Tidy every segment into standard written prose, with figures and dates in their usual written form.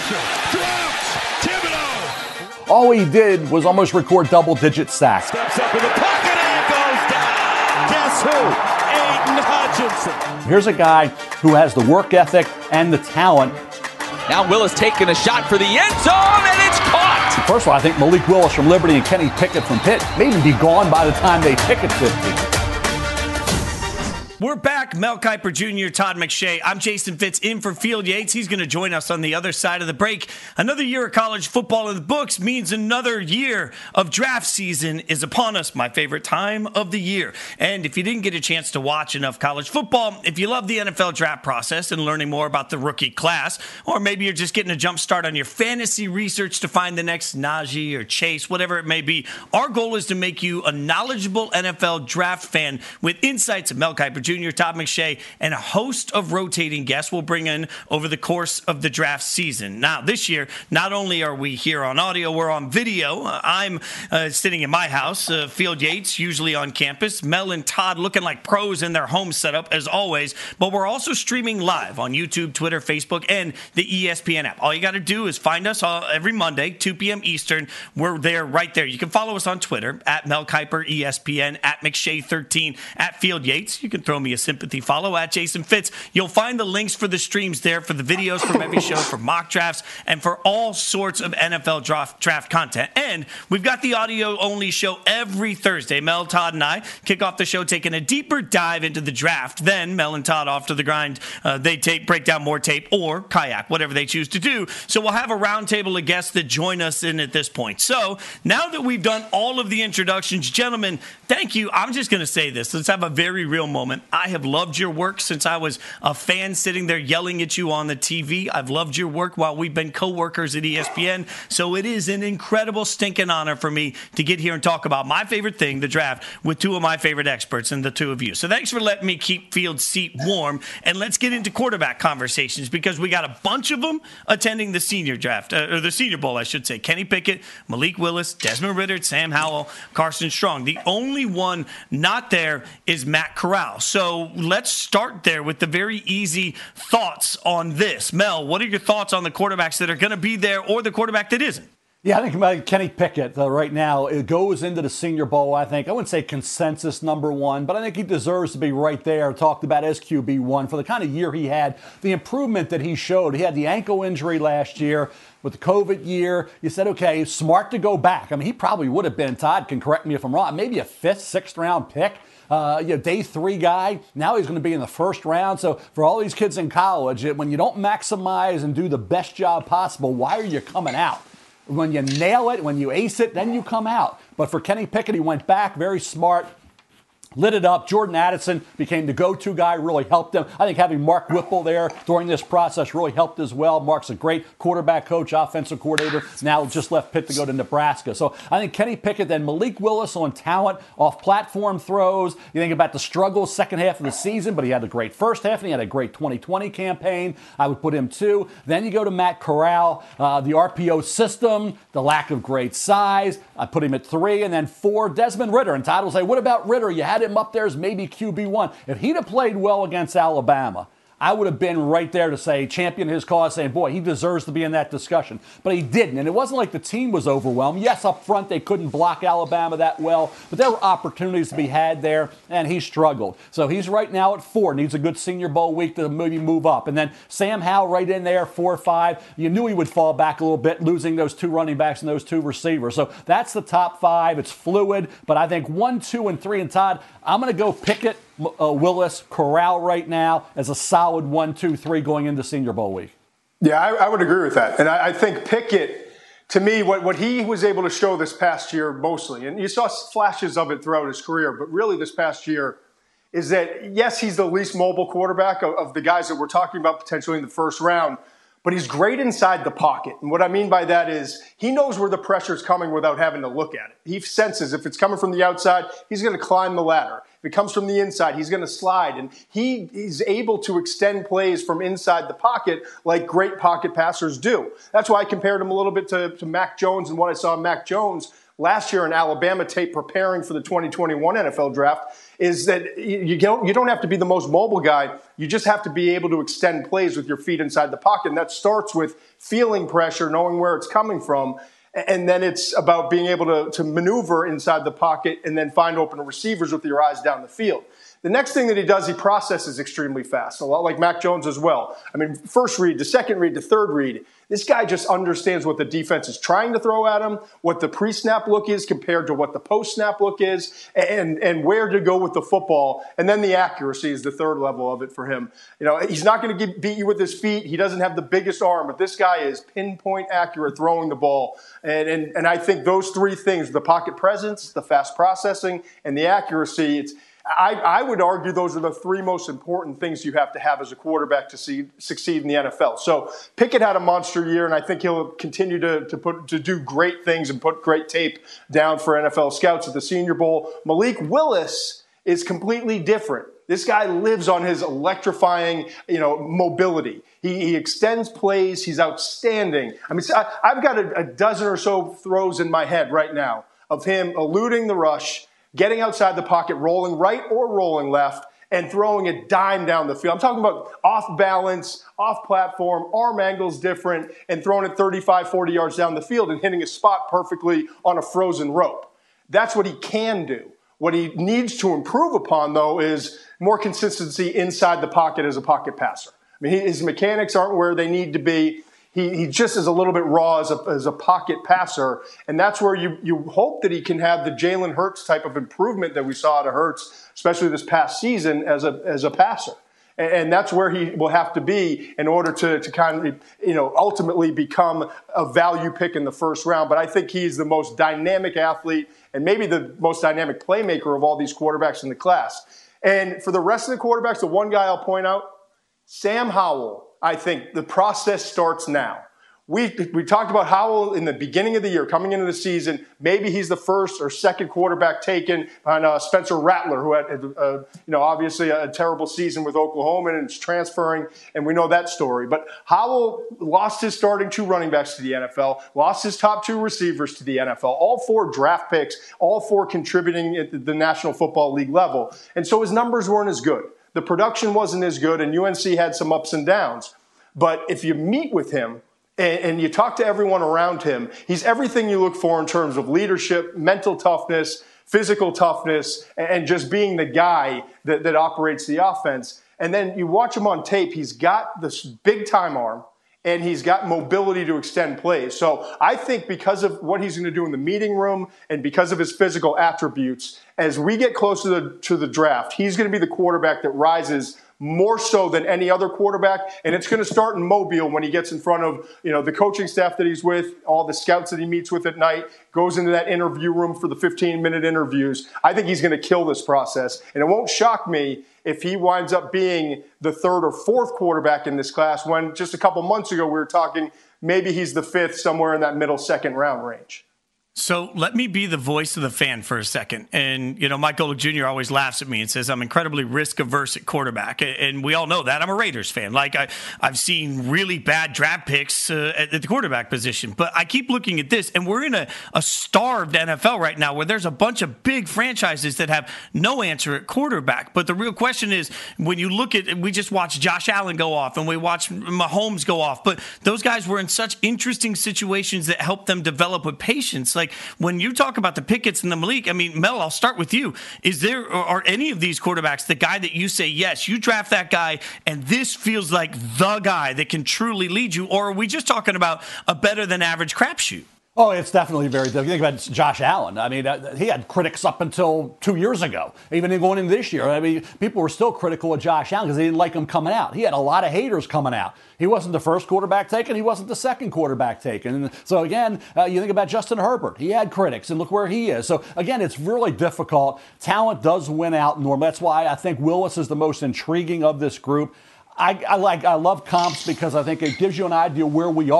Drops. Thibodeau. All he did was almost record double-digit sacks. Steps up in the pocket and goes down. Guess who? Aiden Hutchinson. Here's a guy who has the work ethic and the talent. Now Willis taking a shot for the end zone, and it's caught. First of all, I think Malik Willis from Liberty and Kenny Pickett from Pitt may even be gone by the time they pick at 50. We're back. Mel Kiper Jr., Todd McShay. I'm Jason Fitz in for Field Yates. He's going to join us on the other side of the break. Another year of college football in the books means another year of draft season is upon us, my favorite time of the year. And if you didn't get a chance to watch enough college football, if you love the NFL draft process and learning more about the rookie class, or maybe you're just getting a jump start on your fantasy research to find the next Najee or Chase, whatever it may be, our goal is to make you a knowledgeable NFL draft fan with insights of Mel Kiper Jr., Todd McShay, and a host of rotating guests we'll bring in over the course of the draft season. Now, this year, not only are we here on audio, we're on video. I'm sitting in my house, Field Yates, usually on campus. Mel and Todd looking like pros in their home setup, as always. But we're also streaming live on YouTube, Twitter, Facebook, and the ESPN app. All you got to do is find us every Monday, 2 p.m. Eastern. We're there, right there. You can follow us on Twitter, at Mel Kiper, ESPN, at McShay13, at Field Yates. You can throw me a sympathy follow at Jason Fitz. You'll find the links for the streams there for the videos from every show, for mock drafts, and for all sorts of NFL draft content. And we've got the audio-only show every Thursday. Mel, Todd, and I kick off the show taking a deeper dive into the draft. Then Mel and Todd off to the grind. They break down more tape or kayak, whatever they choose to do. So we'll have a roundtable of guests that join us in at this point. So now that we've done all of the introductions, gentlemen, thank you. I'm just going to say this. Let's have a very real moment. I have loved your work since I was a fan sitting there yelling at you on the TV. I've loved your work while we've been co-workers at ESPN. So it is an incredible stinking honor for me to get here and talk about my favorite thing, the draft, with two of my favorite experts and the two of you. So thanks for letting me keep Field's seat warm. And let's get into quarterback conversations because we got a bunch of them attending the senior draft, or the Senior Bowl, I should say. Kenny Pickett, Malik Willis, Desmond Ridder, Sam Howell, Carson Strong. The only one not there is Matt Corral. So let's start there with the very easy thoughts on this. Mel, what are your thoughts on the quarterbacks that are going to be there or the quarterback that isn't? Yeah, I think about Kenny Pickett right now. It goes into the Senior Bowl, I think. I wouldn't say consensus number one, but I think he deserves to be right there. Talked about as QB1 for the kind of year he had, the improvement that he showed. He had the ankle injury last year. With the COVID year, you said, okay, smart to go back. I mean, he probably would have been, Todd can correct me if I'm wrong, maybe a 5th, 6th round pick. Day 3 guy. Now he's going to be in the 1st round. So for all these kids in college, when you don't maximize and do the best job possible, why are you coming out? When you nail it, when you ace it, then you come out. But for Kenny Pickett, he went back, very smart. Lit it up. Jordan Addison became the go-to guy, really helped him. I think having Mark Whipple there during this process really helped as well. Mark's a great quarterback coach, offensive coordinator, now just left Pitt to go to Nebraska. So I think Kenny Pickett, then Malik Willis on talent, off-platform throws. You think about the struggles second half of the season, but he had a great first half, and he had a great 2020 campaign. I would put him 2. Then you go to Matt Corral, the RPO system, the lack of great size. I put him at 3. And then 4, Desmond Ridder. And Todd will say, what about Ridder? You had him up there as maybe QB1. If he'd have played well against Alabama, I would have been right there to say, champion his cause, saying, boy, he deserves to be in that discussion. But he didn't, and it wasn't like the team was overwhelmed. Yes, up front, they couldn't block Alabama that well, but there were opportunities to be had there, and he struggled. So he's right now at 4, needs a good Senior Bowl week to maybe move up. And then Sam Howell right in there, 4 5. You knew he would fall back a little bit, losing those 2 running backs and those 2 receivers. So that's the top 5. It's fluid, but I think 1, 2, and 3. And Todd, I'm going to go Pickett, Willis, Corral right now as a solid 1, 2, 3 going into Senior Bowl week. Yeah, I would agree with that. And I think Pickett, to me, what he was able to show this past year mostly, and you saw flashes of it throughout his career, but really this past year, is that, yes, he's the least mobile quarterback of the guys that we're talking about potentially in the 1st round, but he's great inside the pocket. And what I mean by that is he knows where the pressure is coming without having to look at it. He senses if it's coming from the outside, he's going to climb the ladder. If it comes from the inside, he's going to slide. And he's able to extend plays from inside the pocket like great pocket passers do. That's why I compared him a little bit to Mac Jones and what I saw in Mac Jones last year in Alabama tape preparing for the 2021 NFL draft. is that you don't have to be the most mobile guy. You just have to be able to extend plays with your feet inside the pocket. And that starts with feeling pressure, knowing where it's coming from. And then it's about being able to maneuver inside the pocket and then find open receivers with your eyes down the field. The next thing that he does, he processes extremely fast, a lot like Mac Jones as well. I mean, first read, the second read, the third read. This guy just understands what the defense is trying to throw at him, what the pre-snap look is compared to what the post-snap look is, and where to go with the football. And then the accuracy is the third level of it for him. You know, he's not going to beat you with his feet. He doesn't have the biggest arm, but this guy is pinpoint accurate throwing the ball. And I think those three things, the pocket presence, the fast processing, and the accuracy, I would argue those are the three most important things you have to have as a quarterback to succeed in the NFL. So Pickett had a monster year, and I think he'll continue to do great things and put great tape down for NFL scouts at the Senior Bowl. Malik Willis is completely different. This guy lives on his electrifying, mobility. He extends plays. He's outstanding. I mean, I've got a dozen or so throws in my head right now of him eluding the rush, getting outside the pocket, rolling right or rolling left, and throwing a dime down the field. I'm talking about off balance, off platform, arm angles different, and throwing it 35, 40 yards down the field and hitting a spot perfectly on a frozen rope. That's what he can do. What he needs to improve upon, though, is more consistency inside the pocket as a pocket passer. I mean, his mechanics aren't where they need to be. He just is a little bit raw as a pocket passer, and that's where you hope that he can have the Jalen Hurts type of improvement that we saw out of Hurts, especially this past season as a passer. And that's where he will have to be in order to kind of, ultimately become a value pick in the first round. But I think he's the most dynamic athlete and maybe the most dynamic playmaker of all these quarterbacks in the class. And for the rest of the quarterbacks, the one guy I'll point out, Sam Howell. I think the process starts now. We talked about Howell in the beginning of the year, coming into the season. Maybe he's the first or second quarterback taken on Spencer Rattler, who had, obviously a terrible season with Oklahoma and is transferring, and we know that story. But Howell lost his starting two running backs to the NFL, lost his top two receivers to the NFL, all four draft picks, all four contributing at the National Football League level. And so his numbers weren't as good. The production wasn't as good, and UNC had some ups and downs. But if you meet with him and you talk to everyone around him, he's everything you look for in terms of leadership, mental toughness, physical toughness, and just being the guy that operates the offense. And then you watch him on tape, he's got this big-time arm, and he's got mobility to extend plays. So I think because of what he's going to do in the meeting room and because of his physical attributes, as we get closer to the draft, he's going to be the quarterback that rises more so than any other quarterback. And it's going to start in Mobile when he gets in front of, the coaching staff that he's with, all the scouts that he meets with at night, goes into that interview room for the 15-minute interviews. I think he's going to kill this process. And it won't shock me if he winds up being the third or fourth quarterback in this class when just a couple months ago we were talking maybe he's the fifth, somewhere in that middle second round range. So let me be the voice of the fan for a second. And, Mike Golic Jr. always laughs at me and says I'm incredibly risk-averse at quarterback. And we all know that. I'm a Raiders fan. I've seen really bad draft picks at the quarterback position. But I keep looking at this, and we're in a starved NFL right now where there's a bunch of big franchises that have no answer at quarterback. But the real question is, when you look at, we just watched Josh Allen go off, and we watched Mahomes go off. But those guys were in such interesting situations that helped them develop with patience. When you talk about the Pickett's and the Malik, I mean, Mel, I'll start with you. Are any of these quarterbacks the guy that you say, yes, you draft that guy, and this feels like the guy that can truly lead you? Or are we just talking about a better than average crapshoot? Oh, it's definitely very difficult. Think about Josh Allen. I mean, he had critics up until 2 years ago, even going into this year. I mean, people were still critical of Josh Allen because they didn't like him coming out. He had a lot of haters coming out. He wasn't the first quarterback taken. He wasn't the second quarterback taken. And so, again, you think about Justin Herbert. He had critics, and look where he is. So, again, it's really difficult. Talent does win out normally. That's why I think Willis is the most intriguing of this group. I love comps because I think it gives you an idea where we are.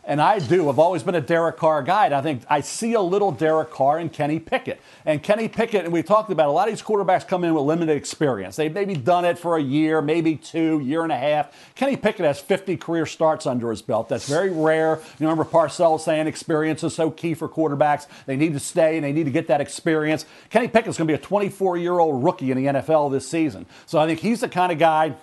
and I do. I've always been a Derek Carr guy, and I think I see a little Derek Carr in Kenny Pickett. And Kenny Pickett, and we talked about a lot of these quarterbacks come in with limited experience. They've maybe done it for a year, maybe 2, year and a half. Kenny Pickett has 50 career starts under his belt. That's very rare. You remember Parcells saying experience is so key for quarterbacks. They need to stay and they need to get that experience. Kenny Pickett's going to be a 24-year-old rookie in the NFL this season. So I think he's the kind of guy.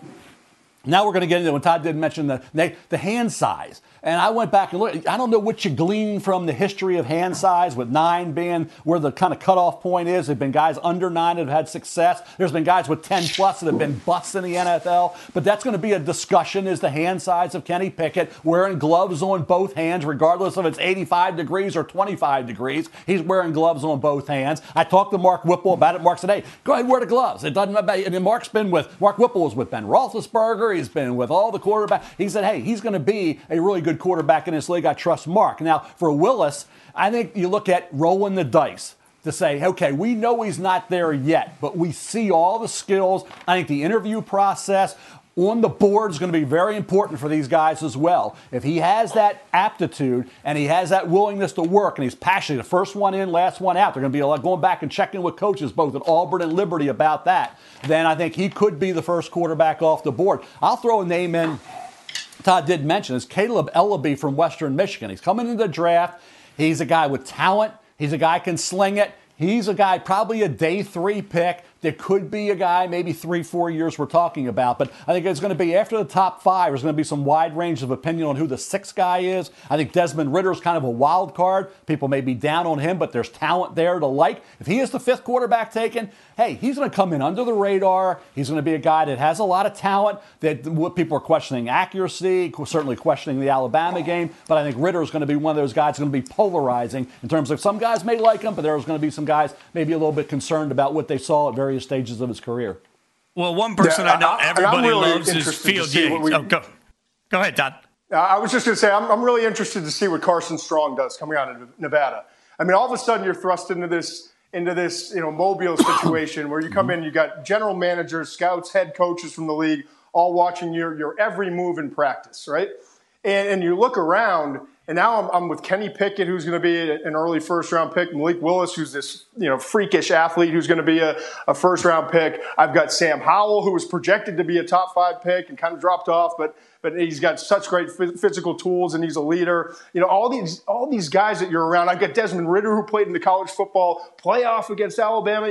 Now we're going to get into, when Todd did mention the hand size. And I went back and looked. I don't know what you glean from the history of hand size, with 9 being where the kind of cutoff point is. There have been guys under 9 that have had success. There's been guys with 10 plus that have been busts in the NFL. But that's going to be a discussion, is the hand size of Kenny Pickett, wearing gloves on both hands, regardless if it's 85 degrees or 25 degrees. He's wearing gloves on both hands. I talked to Mark Whipple about it. Mark said, hey, go ahead and wear the gloves. It doesn't matter. And Mark Whipple was with Ben Roethlisberger. He's been with all the quarterbacks. He said, hey, he's going to be a really good quarterback in this league. I trust Mark. Now, for Willis, I think you look at rolling the dice to say, okay, we know he's not there yet, but we see all the skills. I think the interview process on the board is going to be very important for these guys as well. If he has that aptitude and he has that willingness to work and he's passionate, the first one in, last one out, they're going to be a lot going back and checking with coaches both at Auburn and Liberty about that, then I think he could be the first quarterback off the board. I'll throw a name in Todd did mention, is Caleb Ellaby from Western Michigan. He's coming into the draft. He's a guy with talent. He's a guy who can sling it. He's a guy, probably a day 3 pick. There could be a guy, maybe 3-4 years we're talking about. But I think it's going to be, after the top 5, there's going to be some wide range of opinion on who the 6th guy is. I think Desmond Ridder is kind of a wild card. People may be down on him, but there's talent there to like. If he is the 5th quarterback taken, hey, he's going to come in under the radar. He's going to be a guy that has a lot of talent, that what people are questioning accuracy, certainly questioning the Alabama game. But I think Ridder is going to be one of those guys going to be polarizing in terms of, some guys may like him, but there's going to be some guys maybe a little bit concerned about what they saw at various stages of his career. Well, one person I know everybody really loves is Field Yates. Go ahead, Todd. I was just going to say, I'm really interested to see what Carson Strong does coming out of Nevada. I mean, all of a sudden you're thrust into this Mobile situation where you come in, you got general managers, scouts, head coaches from the league, all watching your every move in practice, right? And you look around, and now I'm with Kenny Pickett, who's going to be an early first-round pick. Malik Willis, who's this freakish athlete who's going to be a first-round pick. I've got Sam Howell, who was projected to be a top 5 pick and kind of dropped off, but he's got such great physical tools, and he's a leader. All these guys that you're around. I've got Desmond Ridder, who played in the college football playoff against Alabama.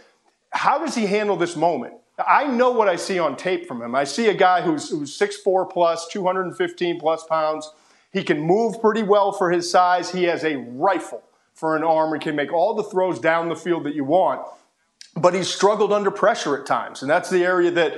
How does he handle this moment? I know what I see on tape from him. I see a guy who's 6'4 plus, 215 plus pounds. He can move pretty well for his size. He has a rifle for an arm. He can make all the throws down the field that you want. But he's struggled under pressure at times. And that's the area that,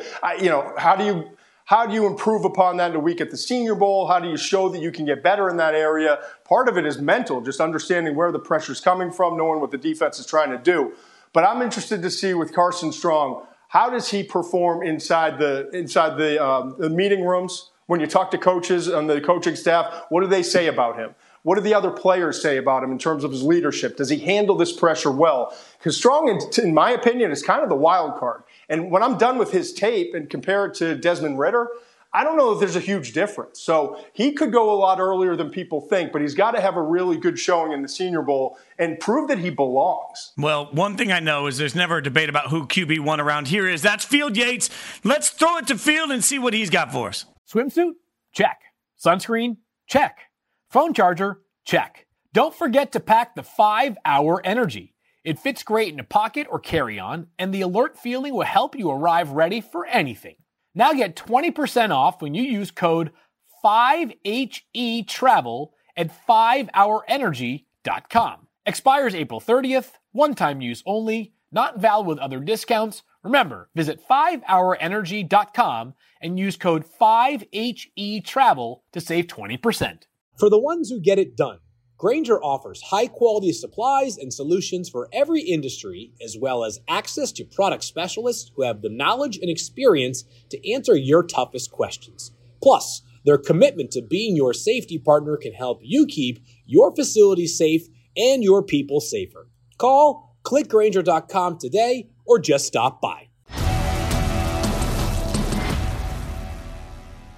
how do you improve upon that in a week at the Senior Bowl? How do you show that you can get better in that area? Part of it is mental, just understanding where the pressure's coming from, knowing what the defense is trying to do. But I'm interested to see with Carson Strong, how does he perform inside the meeting rooms? When you talk to coaches on the coaching staff, what do they say about him? What do the other players say about him in terms of his leadership? Does he handle this pressure well? Because Strong, in my opinion, is kind of the wild card. And when I'm done with his tape and compare it to Desmond Ridder, I don't know if there's a huge difference. So he could go a lot earlier than people think, but he's got to have a really good showing in the Senior Bowl and prove that he belongs. Well, one thing I know is there's never a debate about who QB1 around here is. That's Field Yates. Let's throw it to Field and see what he's got for us. Swimsuit? Check. Sunscreen? Check. Phone charger? Check. Don't forget to pack the 5-Hour Energy. It fits great in a pocket or carry-on, and the alert feeling will help you arrive ready for anything. Now get 20% off when you use code 5HETRAVEL at 5hourenergy.com. Expires April 30th, one-time use only, not valid with other discounts. Remember, visit 5hourenergy.com and use code 5HETRAVEL to save 20%. For the ones who get it done, Grainger offers high-quality supplies and solutions for every industry, as well as access to product specialists who have the knowledge and experience to answer your toughest questions. Plus, their commitment to being your safety partner can help you keep your facility safe and your people safer. Call, click Grainger.com today, or just stop by.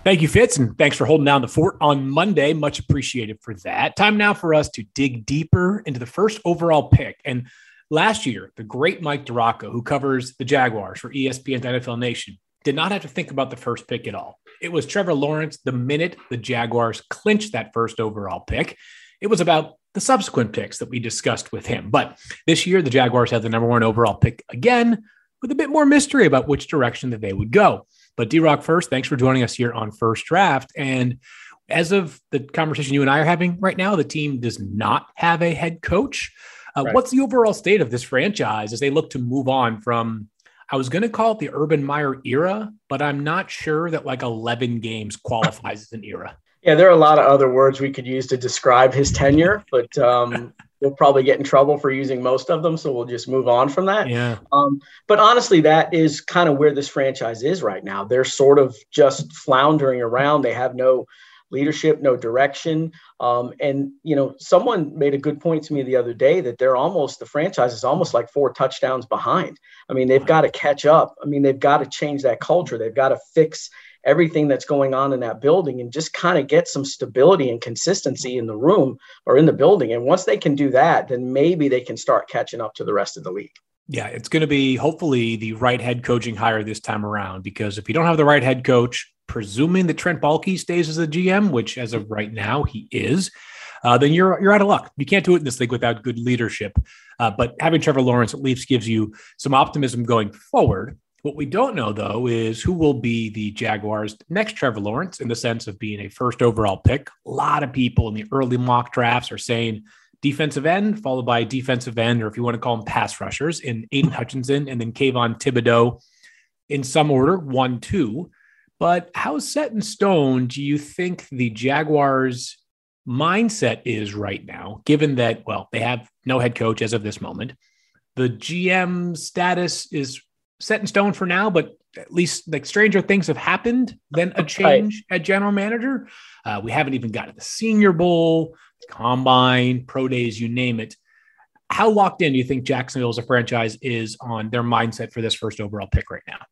Thank you, Fitz, and thanks for holding down the fort on Monday. Much appreciated for that. Time now for us to dig deeper into the first overall pick. And last year, the great Mike Duraco, who covers the Jaguars for ESPN's NFL Nation, did not have to think about the first pick at all. It was Trevor Lawrence the minute the Jaguars clinched that first overall pick. It was about the subsequent picks that we discussed with him. But this year, the Jaguars had the number 1 overall pick again, with a bit more mystery about which direction that they would go. But D-Rock, first, thanks for joining us here on First Draft. And as of the conversation you and I are having right now, the team does not have a head coach. Right. What's the overall state of this franchise as they look to move on from, I was going to call it the Urban Meyer era, but I'm not sure that like 11 games qualifies as an era. Yeah, there are a lot of other words we could use to describe his tenure, but we'll probably get in trouble for using most of them, so we'll just move on from that. Yeah. But honestly, that is kind of where this franchise is right now. They're sort of just floundering around. They have no leadership, no direction. And, someone made a good point to me the other day that the franchise is almost like 4 touchdowns behind. I mean, they've got to catch up. I mean, they've got to change that culture. They've got to fix everything that's going on in that building and just kind of get some stability and consistency in the room or in the building. And once they can do that, then maybe they can start catching up to the rest of the league. Yeah, it's going to be hopefully the right head coaching hire this time around, because if you don't have the right head coach, presuming that Trent Baalke stays as the GM, which as of right now he is, then you're out of luck. You can't do it in this league without good leadership. But having Trevor Lawrence at least gives you some optimism going forward. What we don't know, though, is who will be the Jaguars' next Trevor Lawrence in the sense of being a first overall pick. A lot of people in the early mock drafts are saying defensive end, followed by defensive end, or if you want to call them pass rushers, in Aiden Hutchinson and then Kayvon Thibodeau in some order, 1, 2. But how set in stone do you think the Jaguars' mindset is right now, given that, well, they have no head coach as of this moment? The GM status is set in stone for now, but at least like stranger things have happened than a change at general manager. We haven't even got to the Senior Bowl, Combine, Pro Days, you name it. How locked in do you think Jacksonville as a franchise is on their mindset for this first overall pick right now?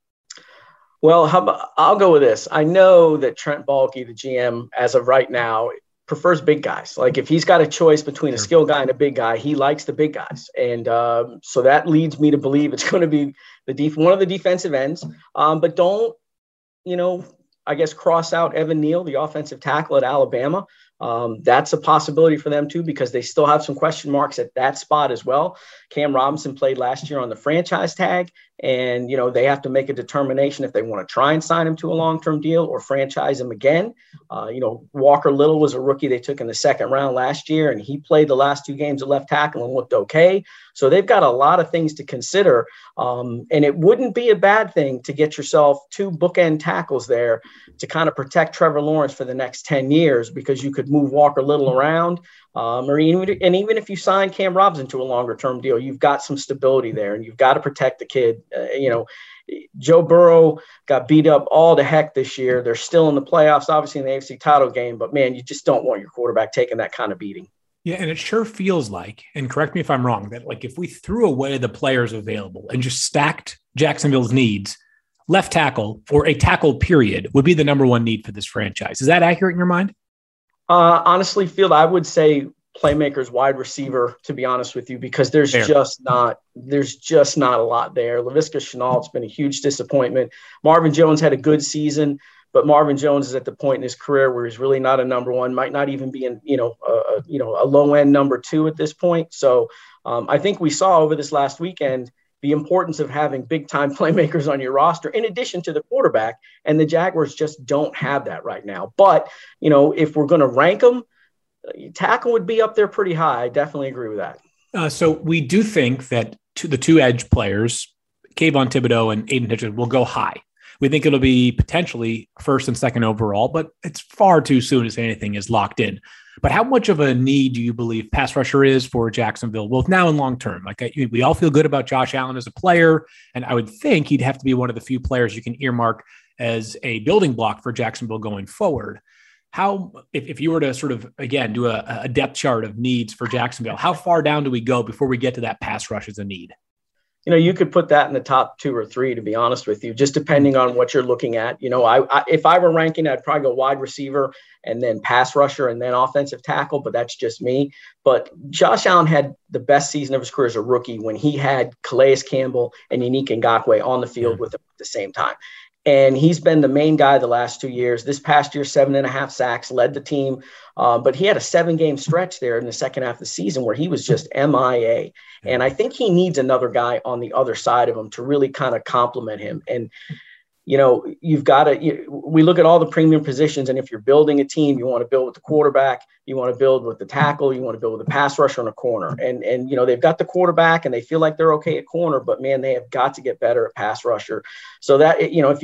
Well, I'll go with this. I know that Trent Baalke, the GM, as of right now, prefers big guys. Like if he's got a choice between a skill guy and a big guy, he likes the big guys. And so that leads me to believe it's going to be one of the defensive ends. But don't, I guess, cross out Evan Neal, the offensive tackle at Alabama. That's a possibility for them too, because they still have some question marks at that spot as well. Cam Robinson played last year on the franchise tag, and, they have to make a determination if they want to try and sign him to a long-term deal or franchise him again. Walker Little was a rookie they took in the second round last year, and he played the last 2 games at left tackle and looked okay. So they've got a lot of things to consider. And it wouldn't be a bad thing to get yourself 2 bookend tackles there to kind of protect Trevor Lawrence for the next 10 years, because you could move Walker Little around. And even if you sign Cam Robinson to a longer term deal, you've got some stability there, and you've got to protect the kid. Joe Burrow got beat up all to heck this year. They're still in the playoffs, obviously in the AFC title game, but man, you just don't want your quarterback taking that kind of beating. Yeah, and it sure feels like, and correct me if I'm wrong, that like if we threw away the players available and just stacked Jacksonville's needs, left tackle or a tackle period would be the number 1 need for this franchise. Is that accurate in your mind? Honestly, Field, I would say playmakers, wide receiver, to be honest with you, because there's just not a lot there. Laviska Shenault's been a huge disappointment. Marvin Jones had a good season, but Marvin Jones is at the point in his career where he's really not a number 1, might not even be a low end number 2 at this point. So I think we saw over this last weekend the importance of having big time playmakers on your roster in addition to the quarterback. And the Jaguars just don't have that right now. But, if we're going to rank them, tackle would be up there pretty high. I definitely agree with that. So we do think that the 2 edge players, Kayvon Thibodeau and Aiden Hutchinson, will go high. We think it'll be potentially first and second overall, but it's far too soon to say anything is locked in. But how much of a need do you believe pass rusher is for Jacksonville, both now and long term? Like we all feel good about Josh Allen as a player, and I would think he'd have to be one of the few players you can earmark as a building block for Jacksonville going forward. How, if you were to sort of, again, do a depth chart of needs for Jacksonville, how far down do we go before we get to that pass rush as a need? you could put that in the top 2 or 3, to be honest with you, just depending on what you're looking at. If I were ranking, I'd probably go wide receiver and then pass rusher and then offensive tackle, but that's just me. But Josh Allen had the best season of his career as a rookie when he had Calais Campbell and Yannick Ngakoue on the field with him at the same time. And he's been the main guy the last 2 years. This past year, 7.5 sacks, led the team. But he had a 7-game stretch there in the second half of the season where he was just MIA. And I think he needs another guy on the other side of him to really kind of complement him. And, you've got to, we look at all the premium positions. And if you're building a team, you want to build with the quarterback, you want to build with the tackle, you want to build with the pass rusher on a corner. And they've got the quarterback and they feel like they're okay at corner, but man, they have got to get better at pass rusher. So that,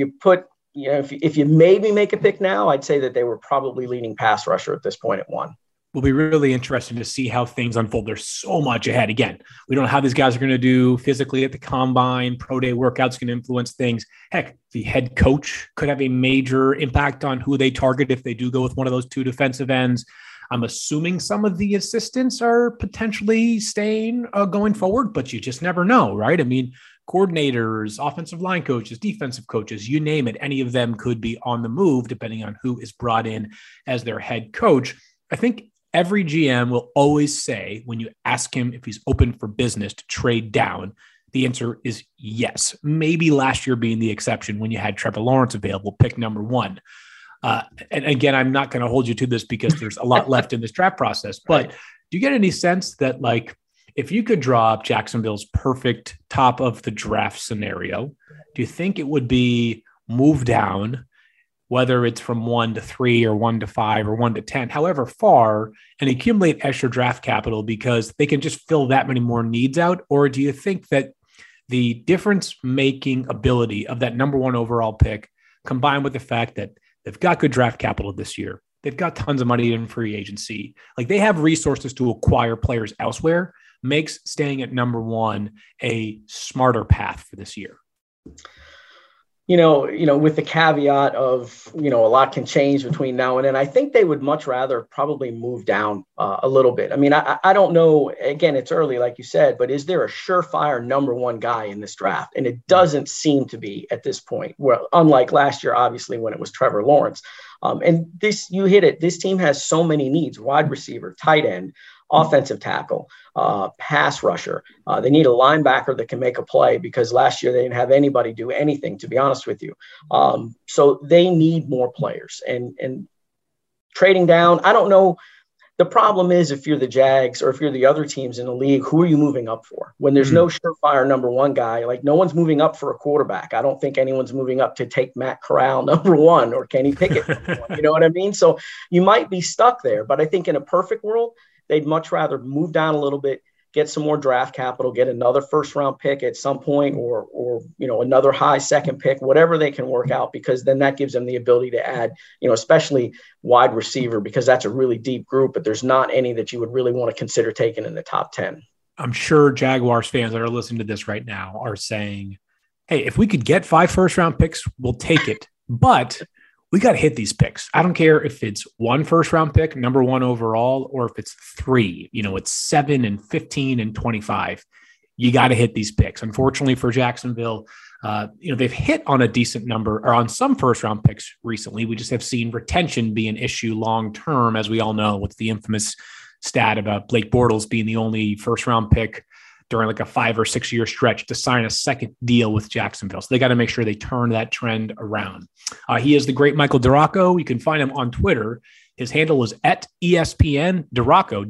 if you maybe make a pick now, I'd say that they were probably leaning pass rusher at this point at 1. Will be really interesting to see how things unfold. There's so much ahead. Again, we don't know how these guys are going to do physically at the combine. Pro day workouts can influence things. Heck, the head coach could have a major impact on who they target if they do go with one of those 2 defensive ends. I'm assuming some of the assistants are potentially staying going forward, but you just never know, right? I mean, coordinators, offensive line coaches, defensive coaches, you name it, any of them could be on the move depending on who is brought in as their head coach. I think every GM will always say, when you ask him if he's open for business to trade down, the answer is yes. Maybe last year being the exception when you had Trevor Lawrence available, pick number 1. And again, I'm not going to hold you to this because there's a lot left in this draft process, but do you get any sense that, like, if you could draw up Jacksonville's perfect top of the draft scenario, do you think it would be move down, whether it's from 1 to 3 or 1 to 5 or 1 to 10, however far, and accumulate extra draft capital because they can just fill that many more needs out? Or do you think that the difference-making ability of that number 1 overall pick, combined with the fact that they've got good draft capital this year, they've got tons of money in free agency, like they have resources to acquire players elsewhere, makes staying at number 1 a smarter path for this year? With the caveat of, a lot can change between now and then, I think they would much rather probably move down a little bit. I mean, I don't know, again, it's early, like you said, but is there a surefire number 1 guy in this draft? And it doesn't seem to be at this point, well, unlike last year, obviously, when it was Trevor Lawrence. And you hit it. This team has so many needs: wide receiver, tight end, offensive tackle, pass rusher. They need a linebacker that can make a play because last year they didn't have anybody do anything, to be honest with you. So they need more players. And trading down, I don't know. The problem is, if you're the Jags or if you're the other teams in the league, who are you moving up for? When there's no surefire number 1 guy, like no one's moving up for a quarterback. I don't think anyone's moving up to take Matt Corral number 1 or Kenny Pickett number 1. You know what I mean? So you might be stuck there. But I think in a perfect world, they'd much rather move down a little bit, get some more draft capital, get another first-round pick at some point, or another high second pick, whatever they can work out, because then that gives them the ability to add, especially wide receiver, because that's a really deep group, but there's not any that you would really want to consider taking in the top 10. I'm sure Jaguars fans that are listening to this right now are saying, hey, if we could get 5 first-round picks, we'll take it. But we got to hit these picks. I don't care if it's 1 first-round pick, number 1 overall, or if it's 3. It's 7 and 15 and 25. You got to hit these picks. Unfortunately for Jacksonville, they've hit on a decent number or on some first-round picks recently. We just have seen retention be an issue long-term, as we all know, with the infamous stat about Blake Bortles being the only first-round pick during like a 5 or 6 year stretch to sign a second deal with Jacksonville. So they got to make sure they turn that trend around. He is the great Michael DiRocco. You can find him on Twitter. His handle is at ESPN DiRocco,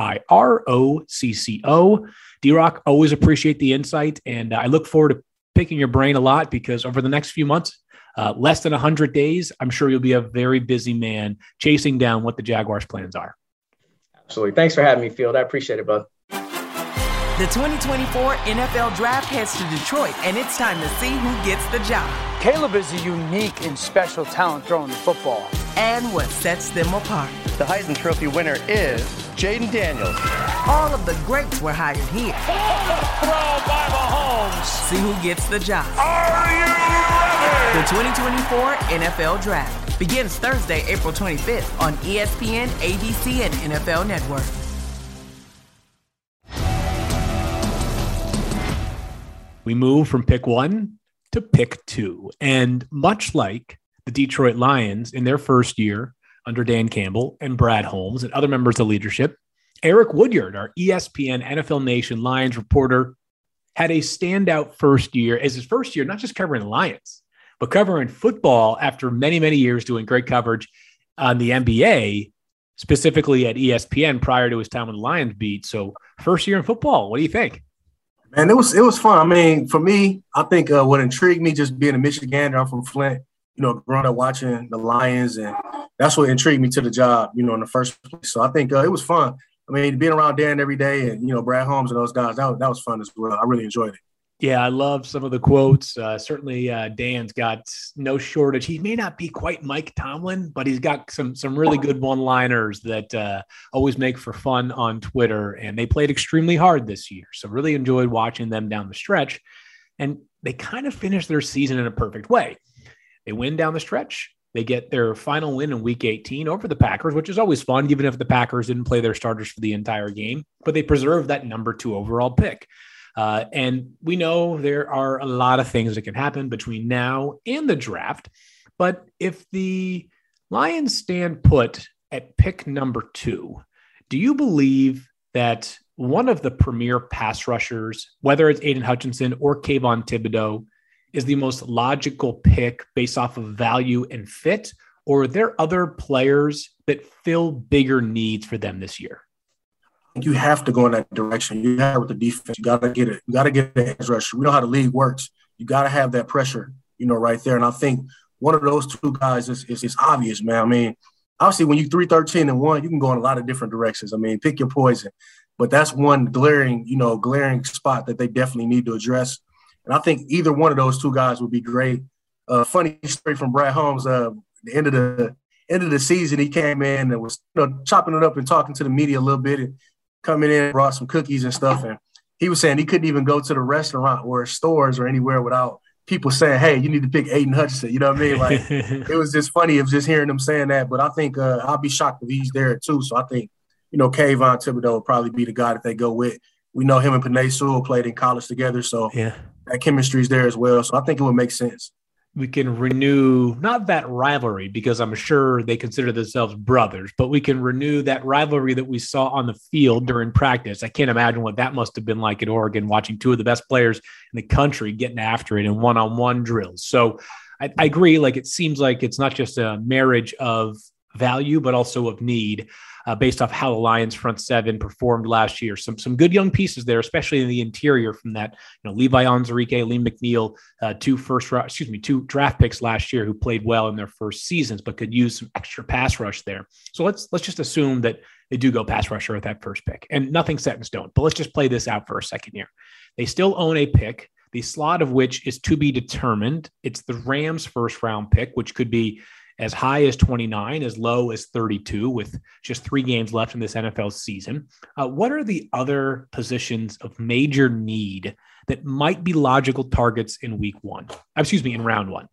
DIROCCO. D-Rock, always appreciate the insight. And I look forward to picking your brain a lot because over the next few months, less than 100 days, I'm sure you'll be a very busy man chasing down what the Jaguars' plans are. Absolutely. Thanks for having me, Field. I appreciate it, bud. The 2024 NFL Draft heads to Detroit, and it's time to see who gets the job. Caleb is a unique and special talent throwing the football. And what sets them apart. The Heisman Trophy winner is Jaden Daniels. All of the greats were hired here. Throw by Mahomes. See who gets the job. Are you ready? The 2024 NFL Draft begins Thursday, April 25th on ESPN, ABC, and NFL Network. We move from pick 1 to pick 2. And much like the Detroit Lions in their first year under Dan Campbell and Brad Holmes and other members of leadership, Eric Woodyard, our ESPN NFL Nation Lions reporter, had a standout first year as his first year, not just covering the Lions, but covering football after many, many years doing great coverage on the NBA, specifically at ESPN prior to his time on the Lions beat. So first year in football, what do you think? Man, it was fun. I mean, for me, I think what intrigued me just being a Michigander, I'm from Flint, growing up watching the Lions, and that's what intrigued me to the job, in the first place. So I think it was fun. I mean, being around Dan every day and, Brad Holmes and those guys, that was fun as well. I really enjoyed it. Yeah, I love some of the quotes. Certainly Dan's got no shortage. He may not be quite Mike Tomlin, but he's got some really good one-liners that always make for fun on Twitter. And they played extremely hard this year. So really enjoyed watching them down the stretch. And they kind of finished their season in a perfect way. They win down the stretch. They get their final win in Week 18 over the Packers, which is always fun, even if the Packers didn't play their starters for the entire game. But they preserved that number 2 overall pick. And we know there are a lot of things that can happen between now and the draft. But if the Lions stand put at pick number 2, do you believe that one of the premier pass rushers, whether it's Aiden Hutchinson or Kayvon Thibodeau, is the most logical pick based off of value and fit? Or are there other players that fill bigger needs for them this year? You have to go in that direction. You have with the defense. You got to get it. You got to get the edge rusher. We know how the league works. You got to have that pressure, right there. And I think one of those two guys is obvious, man. I mean, obviously, when you 3-13-1, you can go in a lot of different directions. I mean, pick your poison. But that's one glaring spot that they definitely need to address. And I think either one of those two guys would be great. Funny story from Brad Holmes. The end of the season, he came in and was chopping it up and talking to the media a little bit and coming in, brought some cookies and stuff. And he was saying he couldn't even go to the restaurant or stores or anywhere without people saying, hey, you need to pick Aiden Hutchinson. You know what I mean? Like, it was just funny of just hearing them saying that. But I think I'll be shocked if he's there too. So I think, Kayvon Thibodeau will probably be the guy that they go with. We know him and Penei Sewell played in college together. So that chemistry is there as well. So I think it would make sense. We can renew, not that rivalry, because I'm sure they consider themselves brothers, but we can renew that rivalry that we saw on the field during practice. I can't imagine what that must have been like at Oregon, watching two of the best players in the country getting after it in one-on-one drills. So I agree. Like, it seems like it's not just a marriage of value, but also of need. Based off how the Lions front seven performed last year. Some good young pieces there, especially in the interior from that, Levi Onwuzurike, Liam McNeil, two draft picks last year who played well in their first seasons, but could use some extra pass rush there. So let's just assume that they do go pass rusher at that first pick, and nothing's set in stone, but let's just play this out for a second here. They still own a pick, the slot of which is to be determined. It's the Rams' first round pick, which could be as high as 29, as low as 32, with just 3 games left in this NFL season. What are the other positions of major need that might be logical targets in in round 1?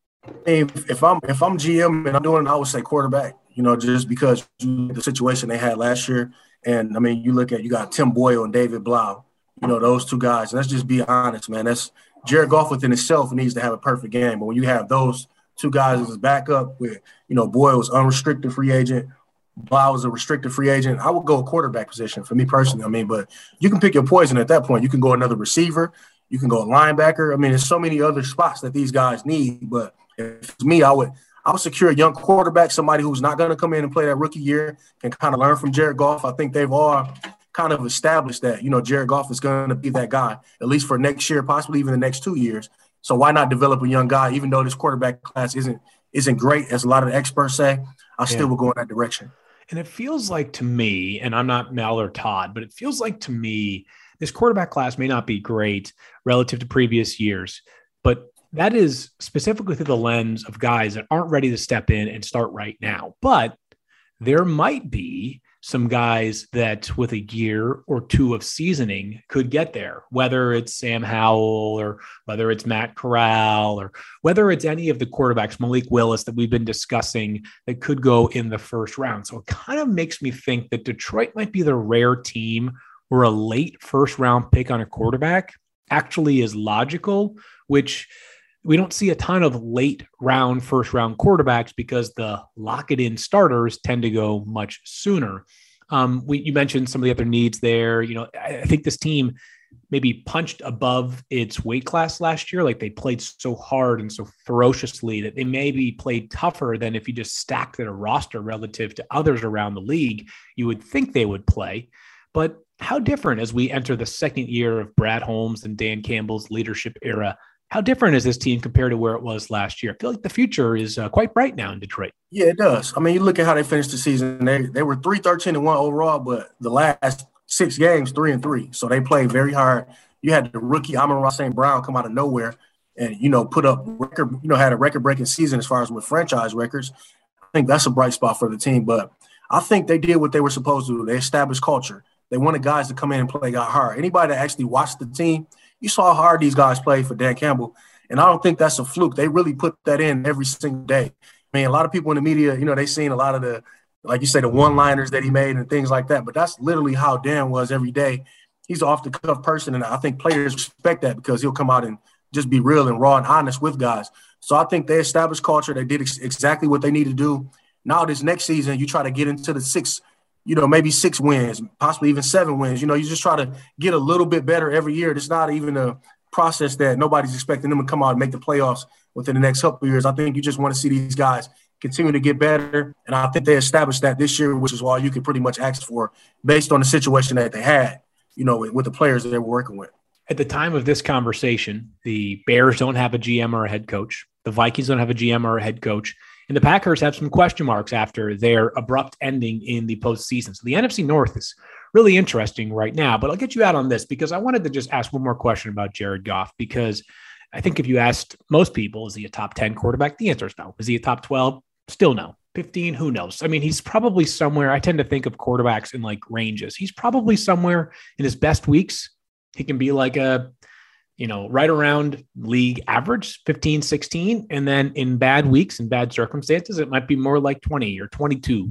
If I'm GM and I'm doing it, I would say quarterback, just because the situation they had last year. And I mean, you got Tim Boyle and David Blau, those two guys. And let's just be honest, man. That's Jared Goff within itself needs to have a perfect game. But when you have those two guys as backup with, Boyle was unrestricted free agent, Blau was a restricted free agent, I would go a quarterback position for me personally. I mean, but you can pick your poison at that point. You can go another receiver. You can go a linebacker. I mean, there's so many other spots that these guys need. But if it's me, I would secure a young quarterback, somebody who's not going to come in and play that rookie year, can kind of learn from Jared Goff. I think they've all kind of established that, Jared Goff is going to be that guy, at least for next year, possibly even the next 2 years. So why not develop a young guy, even though this quarterback class isn't great, as a lot of the experts say, I still will go in that direction. And it feels like to me, and I'm not Mel or Todd, but it feels like to me, this quarterback class may not be great relative to previous years, but that is specifically through the lens of guys that aren't ready to step in and start right now. But there might be some guys that with a year or two of seasoning could get there, whether it's Sam Howell or whether it's Matt Corral or whether it's any of the quarterbacks, Malik Willis, that we've been discussing that could go in the first round. So it kind of makes me think that Detroit might be the rare team where a late first round pick on a quarterback actually is logical, which we don't see a ton of late round, first round quarterbacks because the lock it in starters tend to go much sooner. You mentioned some of the other needs there. I think this team maybe punched above its weight class last year. Like they played so hard and so ferociously that they maybe played tougher than if you just stacked their roster relative to others around the league, you would think they would play. But how different as we enter the second year of Brad Holmes and Dan Campbell's leadership era? How different is this team compared to where it was last year? I feel like the future is quite bright now in Detroit. Yeah, it does. I mean, you look at how they finished the season. They were 3-13-1 overall, but the last 6 games, 3-3. So they played very hard. You had the rookie Amon-Ra St. Brown come out of nowhere and, put up had a record-breaking season as far as with franchise records. I think that's a bright spot for the team. But I think they did what they were supposed to do. They established culture. They wanted guys to come in and play hard. Anybody that actually watched the team, you saw how hard these guys play for Dan Campbell. And I don't think that's a fluke. They really put that in every single day. I mean, a lot of people in the media, they've seen a lot of the, like you say, the one-liners that he made and things like that. But that's literally how Dan was every day. He's an off-the-cuff person, and I think players respect that because he'll come out and just be real and raw and honest with guys. So I think they established culture. They did exactly what they need to do. Now this next season, you try to get into the 6, maybe 6 wins, possibly even 7 wins. You just try to get a little bit better every year. It's not even a process that nobody's expecting them to come out and make the playoffs within the next couple of years. I think you just want to see these guys continue to get better. And I think they established that this year, which is all you could pretty much ask for based on the situation that they had, with the players that they were working with. At the time of this conversation, the Bears don't have a GM or a head coach. The Vikings don't have a GM or a head coach. And the Packers have some question marks after their abrupt ending in the postseason. So the NFC North is really interesting right now. But I'll get you out on this because I wanted to just ask one more question about Jared Goff, because I think if you asked most people, is he a top 10 quarterback? The answer is no. Is he a top 12? Still no. 15? Who knows? I mean, he's probably somewhere. I tend to think of quarterbacks in like ranges. He's probably somewhere in his best weeks. He can be like a, right around league average, 15, 16. And then in bad weeks and bad circumstances, it might be more like 20 or 22.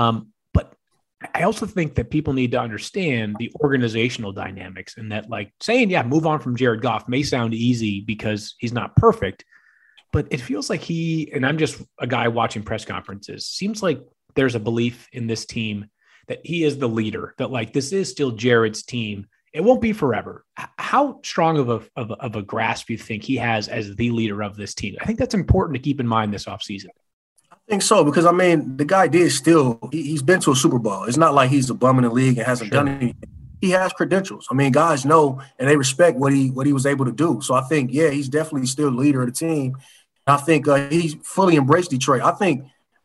But I also think that people need to understand the organizational dynamics, and that like saying, move on from Jared Goff may sound easy because he's not perfect, but it feels like and I'm just a guy watching press conferences, seems like there's a belief in this team that he is the leader, that like this is still Jared's team. It won't be forever. How strong of a grasp you think he has as the leader of this team? I think that's important to keep in mind this offseason. I think so, because, I mean, the guy he's been to a Super Bowl. It's not like he's a bum in the league and hasn't done anything. He has credentials. I mean, guys know and they respect what he was able to do. So I think, he's definitely still the leader of the team. I think he's fully embraced Detroit. I think,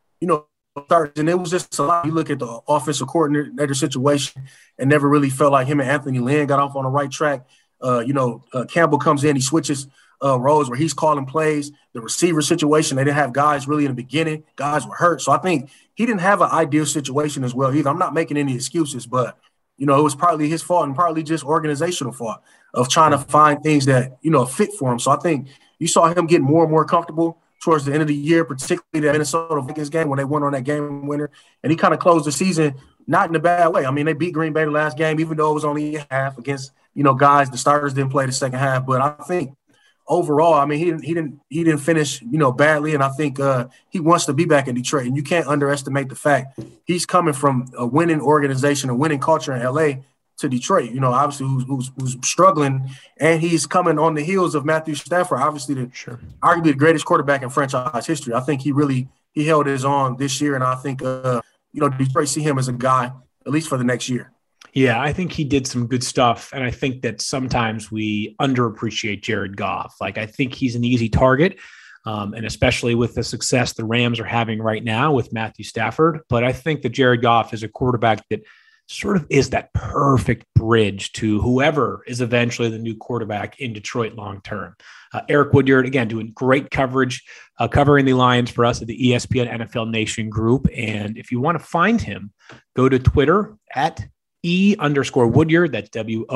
and it was just a lot. You look at the offensive coordinator situation and never really felt like him and Anthony Lynn got off on the right track. Campbell comes in, he switches roles where he's calling plays. The receiver situation, they didn't have guys really in the beginning. Guys were hurt. So I think he didn't have an ideal situation as well either. I'm not making any excuses, but, it was partly his fault and partly just organizational fault of trying to find things that, fit for him. So I think you saw him get more and more comfortable towards the end of the year, particularly that Minnesota Vikings game when they went on that game winner. And he kind of closed the season not in a bad way. I mean, they beat Green Bay the last game, even though it was only a half against, guys, the starters didn't play the second half. But I think overall, I mean, he didn't finish, badly. And I think he wants to be back in Detroit. And you can't underestimate the fact he's coming from a winning organization, a winning culture in LA to Detroit, obviously who's struggling, and he's coming on the heels of Matthew Stafford, obviously arguably the greatest quarterback in franchise history. I think he held his own this year, and I think Detroit see him as a guy at least for the next year. Yeah, I think he did some good stuff, and I think that sometimes we underappreciate Jared Goff. Like, I think he's an easy target, and especially with the success the Rams are having right now with Matthew Stafford. But I think that Jared Goff is a quarterback that sort of is that perfect bridge to whoever is eventually the new quarterback in Detroit long-term. Eric Woodyard, again, doing great coverage, covering the Lions for us at the ESPN NFL Nation group. And if you want to find him, go to Twitter at @E_Woodyard. That's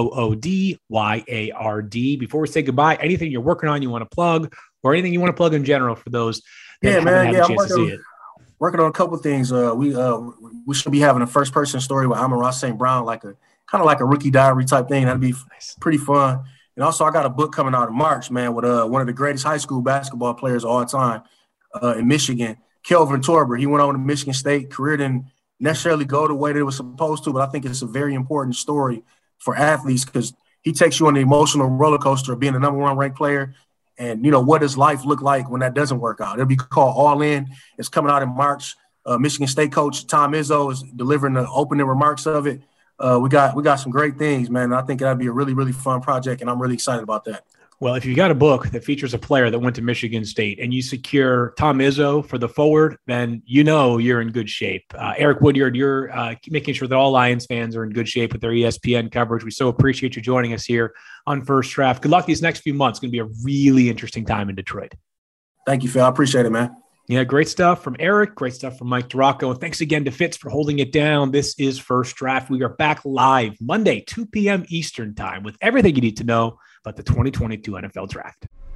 WOODYARD. Before we say goodbye, anything you're working on you want to plug, or anything you want to plug in general for those that haven't had a chance to see it? Working on a couple of things. We should be having a first-person story with Amon-Ra St. Brown, kind of like a rookie diary type thing. That'd be pretty fun. And also, I got a book coming out in March, man, with one of the greatest high school basketball players of all time in Michigan, Kelvin Torber. He went on to Michigan State. Career didn't necessarily go the way that it was supposed to, but I think it's a very important story for athletes because he takes you on the emotional roller coaster of being the number 1 ranked player. And, what does life look like when that doesn't work out? It'll be called All In. It's coming out in March. Michigan State coach Tom Izzo is delivering the opening remarks of it. We got some great things, man. I think that'd be a really, really fun project, and I'm really excited about that. Well, if you got a book that features a player that went to Michigan State and you secure Tom Izzo for the forward, then you're in good shape. Eric Woodyard, you're making sure that all Lions fans are in good shape with their ESPN coverage. We so appreciate you joining us here on First Draft. Good luck these next few months. It's going to be a really interesting time in Detroit. Thank you, Phil. I appreciate it, man. Yeah, great stuff from Eric. Great stuff from Mike Duraco. And thanks again to Fitz for holding it down. This is First Draft. We are back live Monday, 2 p.m. Eastern time with everything you need to know about the 2022 NFL Draft.